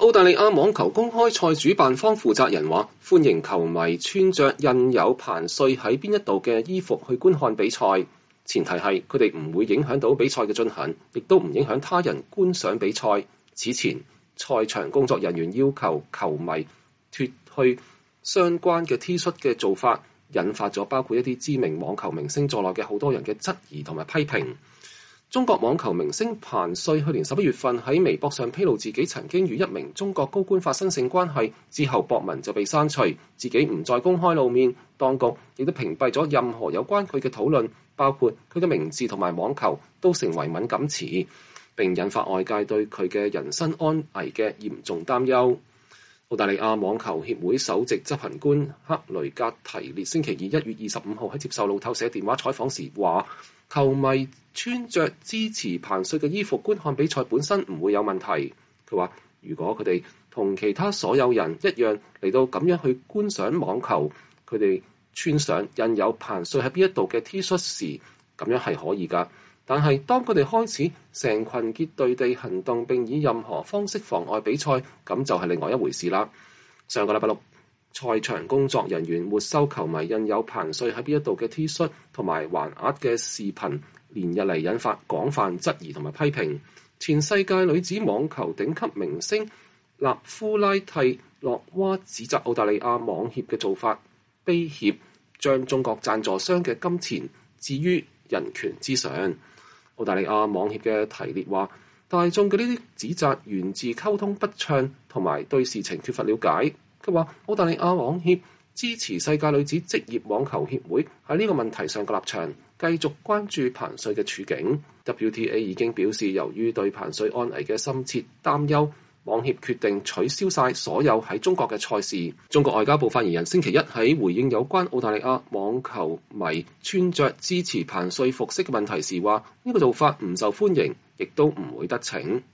澳大利亞網球公開賽主辦方負責人話，歡迎球迷穿着印有彭帥喺邊一度嘅衣服去觀看比賽，前提係佢哋唔會影響到比賽嘅進行，亦都唔影響他人觀賞比賽。此前，賽場工作人員要求球迷脫去相關嘅 T 恤嘅做法，引發咗包括一啲知名網球明星在內嘅好多人嘅質疑同埋批評。中國網球明星彭帥去年11月份喺微博上披露自己曾經與一名中國高官發生性關係，之後博文就被刪除，自己唔再公開露面。當局亦都屏蔽咗任何有關佢嘅討論，包括佢嘅名字同埋網球都成為敏感詞，並引發外界對佢嘅人身安危嘅嚴重擔憂。澳大利亞網球協會首席執行官克雷格提列星期二1月25號喺接受路透社電話採訪時話，球迷穿着支持彭帥嘅衣服觀看比賽本身唔會有問題。佢話如果佢哋同其他所有人一樣嚟到咁樣去觀賞網球，佢哋穿上印有彭帥喺邊一度嘅 T 恤時，咁樣係可以㗎。但係當佢哋開始成群結隊地行動並以任何方式妨礙比賽，咁就係另外一回事啦。上個禮拜六，賽場工作人員沒收球迷印有彭帥喺邊一度嘅 T 恤同埋橫額嘅視頻，連日嚟引發廣泛質疑同埋批評。前世界女子網球頂級明星納夫拉蒂洛娃指責澳大利亞網協嘅做法卑怯，將中國贊助商嘅金錢置於人權之上。澳大利亞網協嘅提列話，大眾嘅呢啲指責源自溝通不暢同埋對事情缺乏了解。佢話澳大利亞網協支持世界女子職業網球協會喺呢個問題上嘅立場，繼續關注彭帥嘅處境。WTA 已經表示，由於對彭帥安危嘅深切擔憂，網協決定取消晒所有喺中國嘅賽事。中國外交部發言人星期一喺回應有關澳大利亞網球迷穿着支持彭帥服飾嘅問題時話，呢個做法唔受歡迎，亦都唔會得逞。